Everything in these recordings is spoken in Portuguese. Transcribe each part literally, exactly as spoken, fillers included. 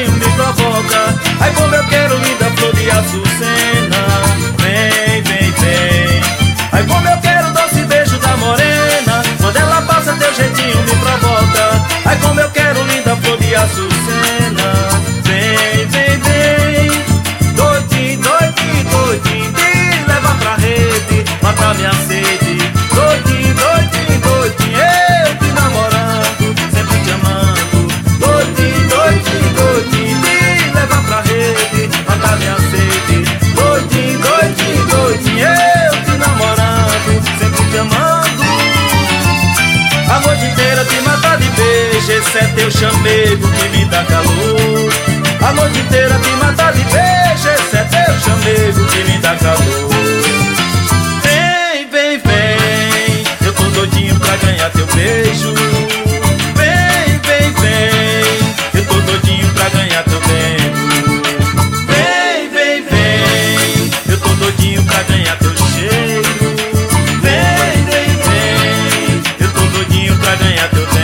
jeitinho me provoca. Ai como eu quero linda flor de açucena. Vem, vem, vem. Ai como eu quero doce beijo da morena. Quando ela passa teu jeitinho me provoca. Ai como eu quero linda flor de açucena. Vem, vem, vem. Doidinho, doidinho, doidinho, me leva pra rede, mata minha sede. Doidinho, doidinho, doidinho, eu te namorando, sempre te amando. Doidinho, doidinho, doidinho, me leva pra rede, mata minha sede. Doidinho, doidinho, doidinho, eu te namorando, sempre te amando. A noite inteira te mata de beijo, esse é teu chamego que me dá calor. A noite inteira te mata de beijo, esse é teu chamego que me dá calor. Vem, vem, vem, eu tô doidinho pra ganhar teu beijo. Vem, vem, vem, eu tô doidinho pra ganhar teu beijo. Vem, vem, vem, eu tô doidinho pra ganhar teu cheiro. Vem, vem, vem, eu tô doidinho pra ganhar teu tempo.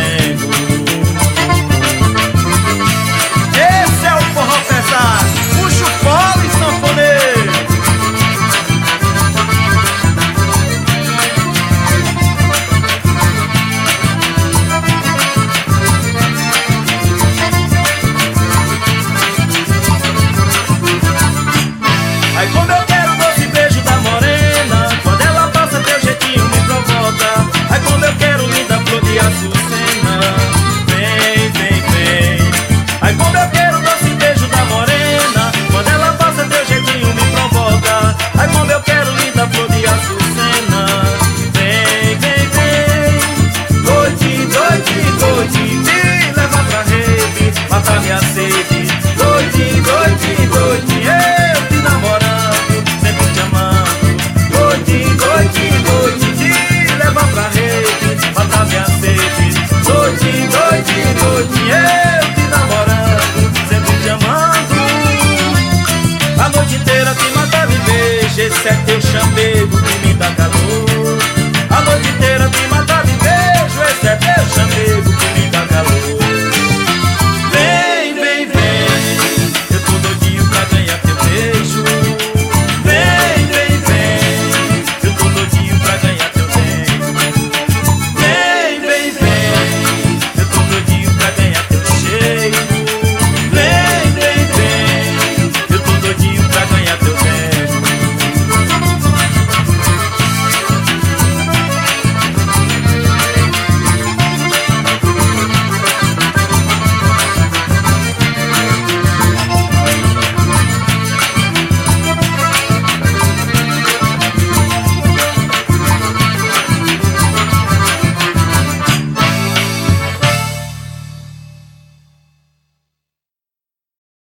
Esse é o forró pesado, puxa o polo e sanfoneiro. Ai como eu quero doce beijo da morena. Quando ela passa teu jeitinho me provoca. Ai como eu quero linda flor de açucena. Vem, vem, vem. Ai como eu quero doce beijo da morena. Quando ela passa teu jeitinho me provoca. Ai como eu quero linda flor de açucena. Vem, vem, vem. Doidinho, doidinho, doidinho, me leva pra rede, mata minha sede. Doidinho, doidinho, doidinho, eu te namorando, sempre te amando. Doidinho, doidinho, doidinho, me leva pra rede, mata minha sede. Doidinho, doidinho, doidinho, eu te namorando, sempre te amando. A noite inteira te mata de beijo, esse é teu chamego que me